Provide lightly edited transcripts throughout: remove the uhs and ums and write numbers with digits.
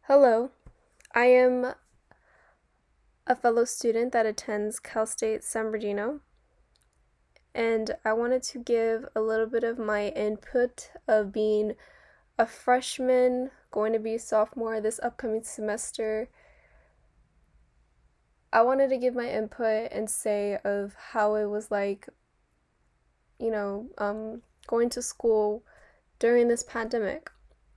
Hello, I am a fellow student that attends Cal State San Bernardino, and I wanted to give a little bit of my input of being a freshman, going to be a sophomore this upcoming semester. I wanted to give my input and say of how it was like, going to school during this pandemic.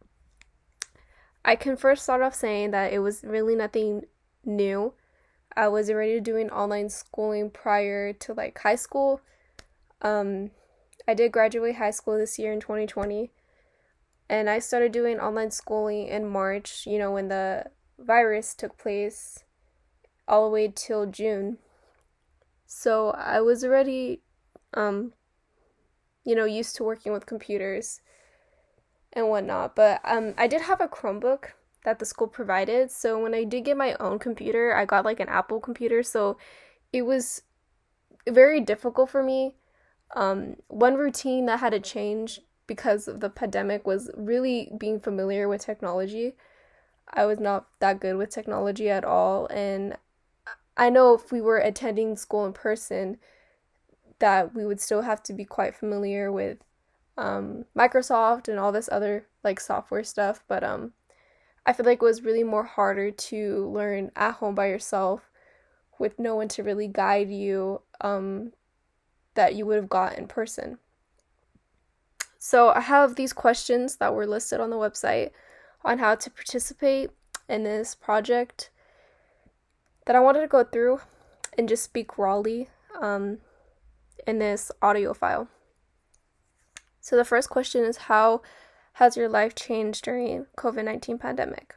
I can first start off saying that it was really nothing new. I was already doing online schooling prior to like high school. Um, I did graduate high school this year in 2020, and I started doing online schooling in March, when the virus took place, all the way till June. So I was already, um, used to working with computers and whatnot. But I did have a Chromebook that the school provided. So when I did get my own computer, I got like an Apple computer. So it was very difficult for me. One routine that had to change because of the pandemic was really being familiar with technology. I was not that good with technology at all. And I know if we were attending school in person, that we would still have to be quite familiar with Microsoft and all this other like software stuff. But I feel like it was really more harder to learn at home by yourself with no one to really guide you that you would have got in person. So I have these questions that were listed on the website on how to participate in this project that I wanted to go through and just speak rawly in this audio file. So the first question is, how has your life changed during COVID-19 pandemic?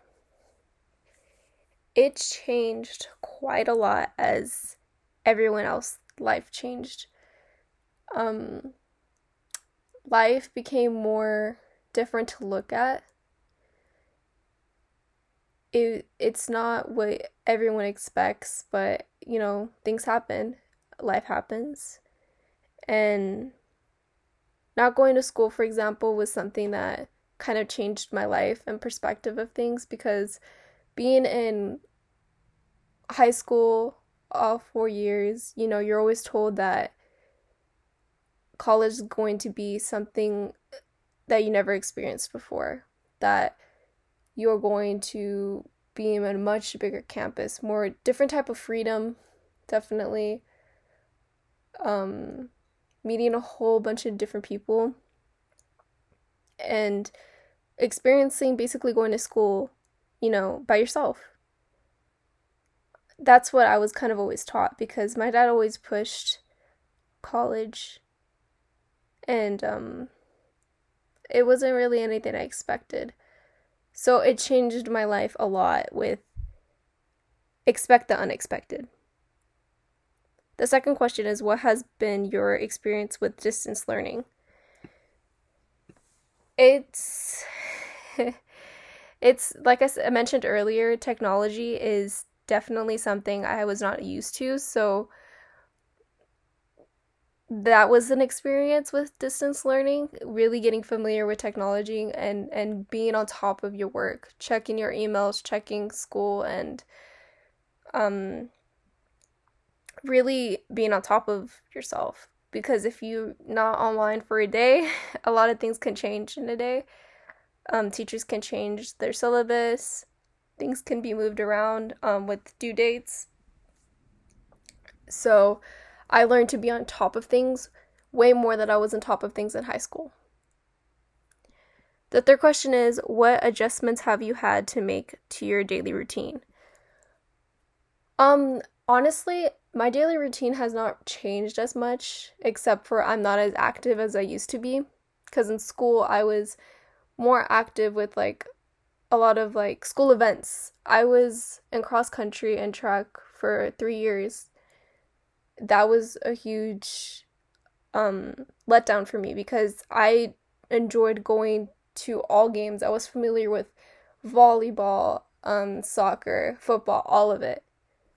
It changed quite a lot as everyone else's life changed. Life became more different to look at. It's not what everyone expects, but things happen. Life happens. And not going to school, for example, was something that kind of changed my life and perspective of things, because being in high school all 4 years, you're always told that college is going to be something that you never experienced before, that you're going to be in a much bigger campus, more different type of freedom, definitely. Meeting a whole bunch of different people and experiencing basically going to school, by yourself. That's what I was kind of always taught, because my dad always pushed college, and it wasn't really anything I expected. So it changed my life a lot with expect the unexpected. The second question is, what has been your experience with distance learning? It's it's like I mentioned earlier, technology is definitely something I was not used to, so that was an experience with distance learning, really getting familiar with technology and being on top of your work, checking your emails, checking school, and um really being on top of yourself, because if you're not online for a day, a lot of things can change in a day. Teachers can change their syllabus, things can be moved around with due dates. So I learned to be on top of things way more than I was on top of things in high school. The third question is, what adjustments have you had to make to your daily routine? Honestly, my daily routine has not changed as much, except for I'm not as active as I used to be. Because in school, I was more active with like a lot of like school events. I was in cross country and track for 3 years. That was a huge letdown for me, because I enjoyed going to all games. I was familiar with volleyball, soccer, football, all of it.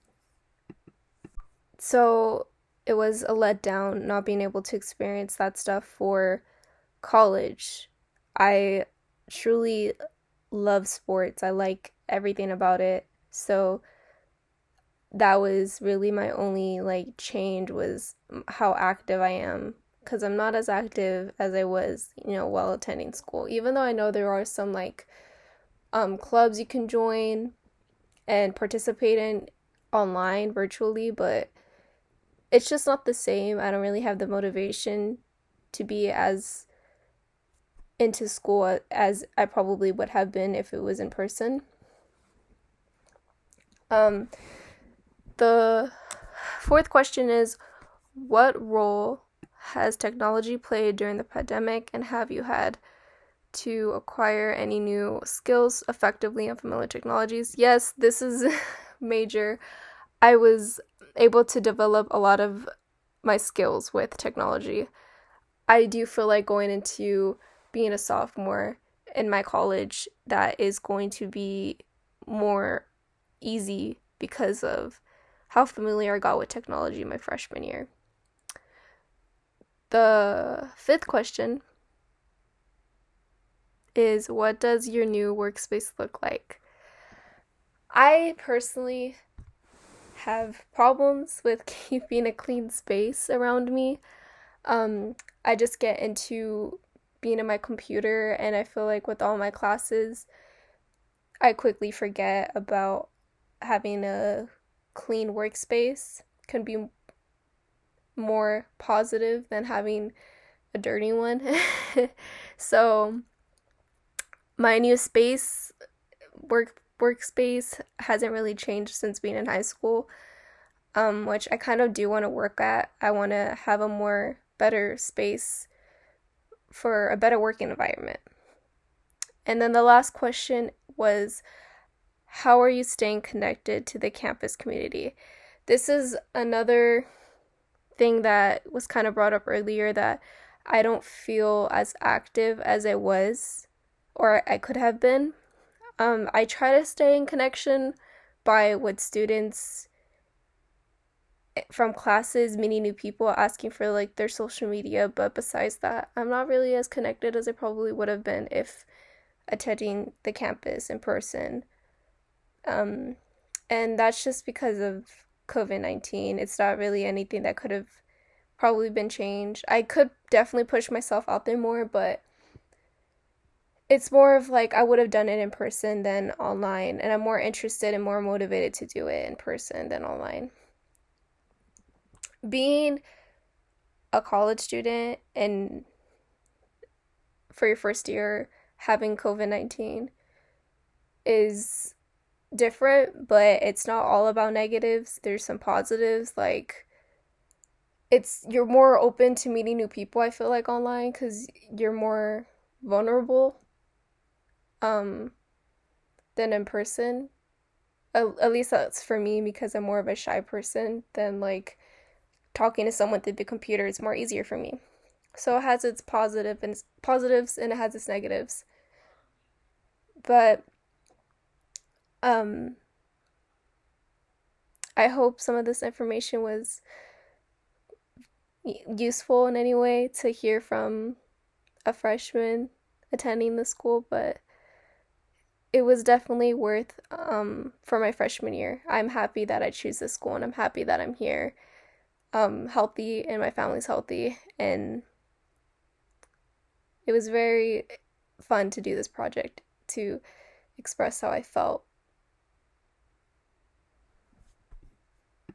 So it was a letdown not being able to experience that stuff for college. I truly love sports. I like everything about it. So that was really my only like change was how active I am because I'm not as active as I was, while attending school. Even though I know there are some like clubs you can join and participate in online virtually, but it's just not the same. I don't really have the motivation to be as into school as I probably would have been if it was in person. Um, the fourth question is, what role has technology played during the pandemic, and have you had to acquire any new skills effectively and familiar technologies? Yes, this is major. I was able to develop a lot of my skills with technology. I do feel like going into being a sophomore in my college, that is going to be more easy because of how familiar I got with technology my freshman year. The fifth question is, what does your new workspace look like? I personally have problems with keeping a clean space around me. I just get into being in my computer, and I feel like with all my classes, I quickly forget about having a clean workspace. Can be more positive than having a dirty one. So my new workspace hasn't really changed since being in high school, which I kind of do want to work at. I want to have a more better space for a better working environment. And then the last question was, how are you staying connected to the campus community? This is another thing that was kind of brought up earlier, that I don't feel as active as I was or I could have been. I try to stay in connection with students from classes, meeting new people, asking for like their social media, but besides that, I'm not really as connected as I probably would have been if attending the campus in person. And that's just because of COVID-19. It's not really anything that could have probably been changed. I could definitely push myself out there more, but it's more of like I would have done it in person than online, and I'm more interested and more motivated to do it in person than online. Being a college student and for your first year having COVID-19 is different, but it's not all about negatives. There's some positives, like you're more open to meeting new people, I feel like, online, because you're more vulnerable than in person. At least that's for me, because I'm more of a shy person than like talking to someone through the computer. It's more easier for me. So it has its positives and it has its negatives. But I hope some of this information was useful in any way to hear from a freshman attending the school, but it was definitely worth for my freshman year. I'm happy that I choose this school, and I'm happy that I'm here, healthy, and my family's healthy, and it was very fun to do this project, to express how I felt